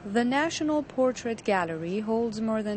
The National Portrait Gallery holds more than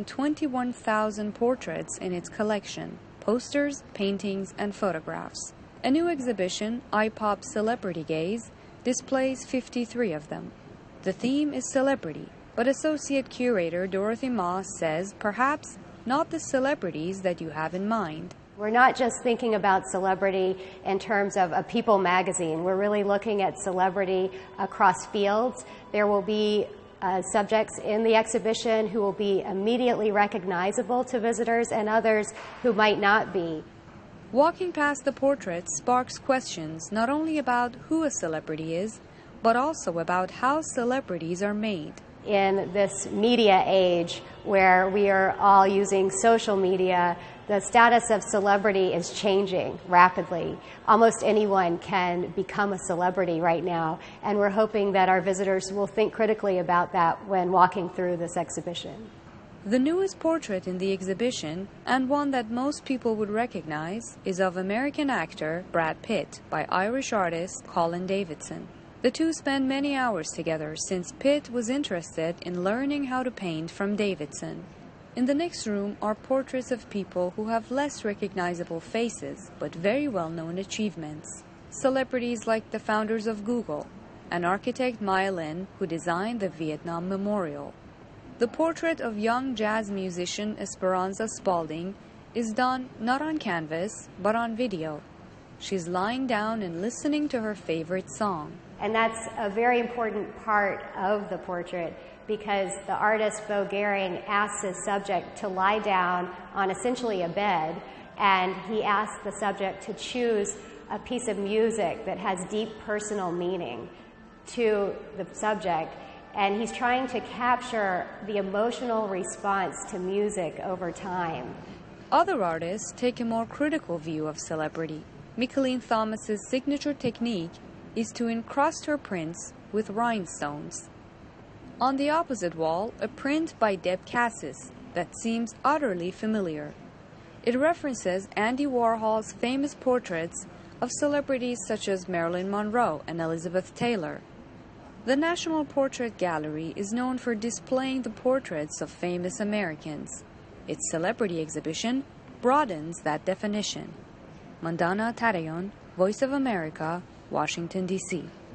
21,000 portraits in its collection, posters, paintings, and photographs. A new exhibition, iPop Celebrity Gaze, displays 53 of them. The theme is celebrity, but Associate Curator Dorothy Moss says perhaps not the celebrities that you have in mind. We're not just thinking about celebrity in terms of a People magazine. We're really looking at celebrity across fields. There will be subjects in the exhibition who will be immediately recognizable to visitors and others who might not be. Walking past the portraits sparks questions not only about who a celebrity is, but also about how celebrities are made. In this media age where we are all using social media, the status of celebrity is changing rapidly. Almost anyone can become a celebrity right now, and we're hoping that our visitors will think critically about that when walking through this exhibition. The newest portrait in the exhibition, and one that most people would recognize, is of American actor Brad Pitt by Irish artist Colin Davidson. The two spent many hours together since Pitt was interested in learning how to paint from Davidson. In the next room are portraits of people who have less recognizable faces but very well-known achievements. Celebrities like the founders of Google, and architect Maya Lin, who designed the Vietnam Memorial. The portrait of young jazz musician Esperanza Spalding is done not on canvas but on video. She's lying down and listening to her favorite song. And that's a very important part of the portrait because the artist Bo Gehring asks his subject to lie down on essentially a bed, and he asks the subject to choose a piece of music that has deep personal meaning to the subject, and he's trying to capture the emotional response to music over time. Other artists take a more critical view of celebrity. Mickalene Thomas's signature technique is to encrust her prints with rhinestones. On the opposite wall, a print by Deb Cassis that seems utterly familiar. It references Andy Warhol's famous portraits of celebrities such as Marilyn Monroe and Elizabeth Taylor. The National Portrait Gallery is known for displaying the portraits of famous Americans. Its celebrity exhibition broadens that definition. Mandana Tarayon, Voice of America, Washington, D.C.